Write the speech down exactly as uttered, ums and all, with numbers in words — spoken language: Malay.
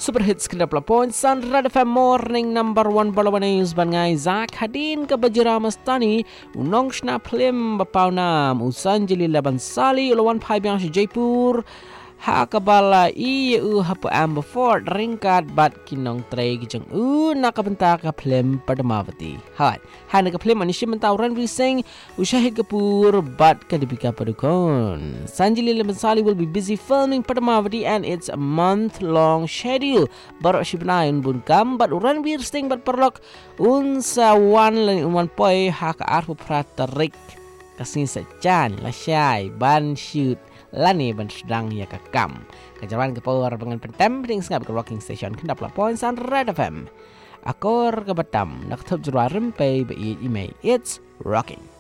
Super Hits Kendap Lapon Sunrise F M Morning Number One Balawanis Bangai Zak Hadin ke Bajira Mastani Unong Shna Plim Bapaunam Usanjili Laban Sali Ulawan Pai Biang si Jaipur Hakabala i u hapu amber fort ringkat bat kinong tray kijang u nakabenta ka Plim Padmavati. Hai, hana ka Plim anishim mentau Ranveer Singh Ushahid Kapoor bat ka Deepika Padukone. Sanjali Labansali will be busy filming Padmavati and its a month-long schedule. Baru shibnayon bunkam bat Ranveer Singh bat perlok unsa wan lan wan poi haka arpu pratarik kasing sajan lasyai ban shoot lani ban sedang ya kakam kejaran ke power dengan pentem ding ngap ke rocking station kendap la point san red F M akor ke batam nak thap jura rempe be email it's rocking.